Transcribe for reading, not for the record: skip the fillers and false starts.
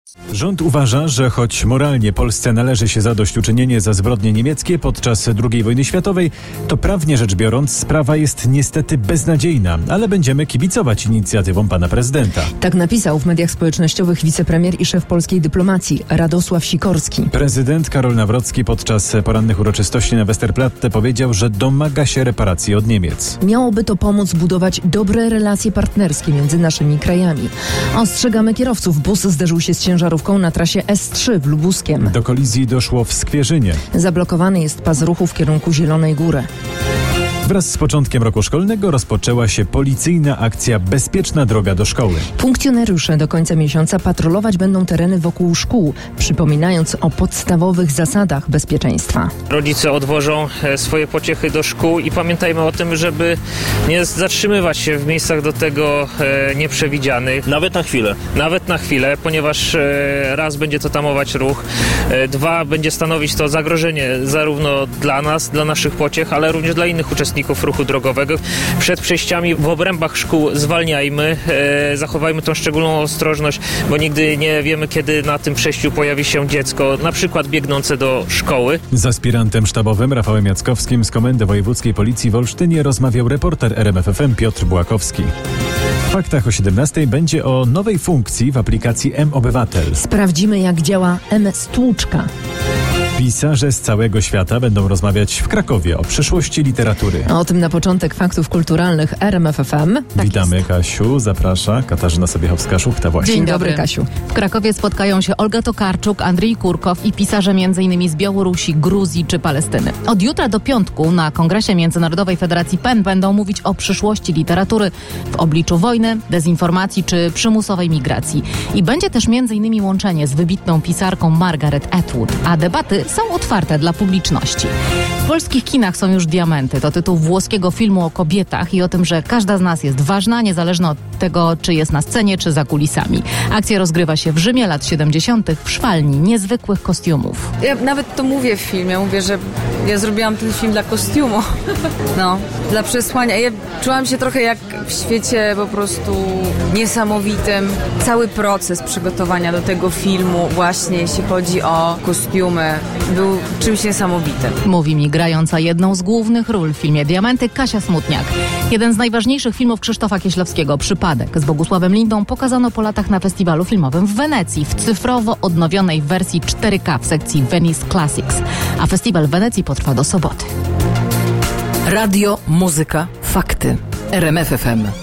Rząd uważa, że choć moralnie Polsce należy się zadośćuczynienie za zbrodnie niemieckie podczas II wojny światowej, to prawnie rzecz biorąc sprawa jest niestety beznadziejna, ale będziemy kibicować inicjatywom pana prezydenta. Tak napisał w mediach społecznościowych wicepremier i szef polskiej dyplomacji Radosław Sikorski. Prezydent Karol Nawrocki podczas porannych uroczystości na Westerplatte powiedział, że domaga się reparacji od Niemiec. Miałoby to pomóc budować dobre relacje partnerskie między naszymi krajami. Ostrzegamy kierowców. Bus zderzył się z ciężarówką na trasie S3 w Lubuskiem. Do kolizji doszło w Skwierzynie. Zablokowany jest pas ruchu w kierunku Zielonej Góry. Wraz z początkiem roku szkolnego rozpoczęła się policyjna akcja Bezpieczna droga do szkoły. Funkcjonariusze do końca miesiąca patrolować będą tereny wokół szkół, przypominając o podstawowych zasadach bezpieczeństwa. Rodzice odwożą swoje pociechy do szkół i pamiętajmy o tym, żeby nie zatrzymywać się w miejscach do tego nieprzewidzianych. Nawet na chwilę, ponieważ raz będzie to tamować ruch, dwa będzie stanowić to zagrożenie zarówno dla nas, dla naszych pociech, ale również dla innych uczestników ruchu drogowego. Przed przejściami w obrębach szkół zwalniajmy, zachowajmy tą szczególną ostrożność, bo nigdy nie wiemy, kiedy na tym przejściu pojawi się dziecko, na przykład biegnące do szkoły. Z aspirantem sztabowym Rafałem Jackowskim z Komendy Wojewódzkiej Policji w Olsztynie rozmawiał reporter RMF FM Piotr Błakowski. W faktach o 17 będzie o nowej funkcji w aplikacji M-Obywatel. Sprawdzimy, jak działa M-Stłuczka. Pisarze z całego świata będą rozmawiać w Krakowie o przyszłości literatury. O tym na początek faktów kulturalnych RMF FM. Witamy jest. Kasiu, zaprasza Katarzyna Sobiechowska-Szuchta właśnie. Dzień dobry, Kasiu. W Krakowie spotkają się Olga Tokarczuk, Andrzej Kurkow i pisarze m.in. z Białorusi, Gruzji czy Palestyny. Od jutra do piątku na Kongresie Międzynarodowej Federacji PEN będą mówić o przyszłości literatury w obliczu wojny, dezinformacji czy przymusowej migracji. I będzie też m.in. łączenie z wybitną pisarką Margaret Atwood, a debaty są otwarte dla publiczności. W polskich kinach są już diamenty. To tytuł włoskiego filmu o kobietach i o tym, że każda z nas jest ważna, niezależnie od tego, czy jest na scenie, czy za kulisami. Akcja rozgrywa się w Rzymie lat 70. w szwalni niezwykłych kostiumów. Ja nawet to mówię w filmie. Mówię, że ja zrobiłam ten film dla kostiumu. No, dla przesłania. Ja czułam się trochę jak w świecie po prostu niesamowitym. Cały proces przygotowania do tego filmu właśnie, jeśli chodzi o kostiumy, był czymś niesamowitym. Mówi mi grająca jedną z głównych ról w filmie Diamenty Kasia Smutniak. Jeden z najważniejszych filmów Krzysztofa Kieślowskiego, Przypadek, z Bogusławem Lindą pokazano po latach na festiwalu filmowym w Wenecji w cyfrowo odnowionej wersji 4K w sekcji Venice Classics. A festiwal w Wenecji potrwa do soboty. Radio, muzyka, fakty. RMF FM.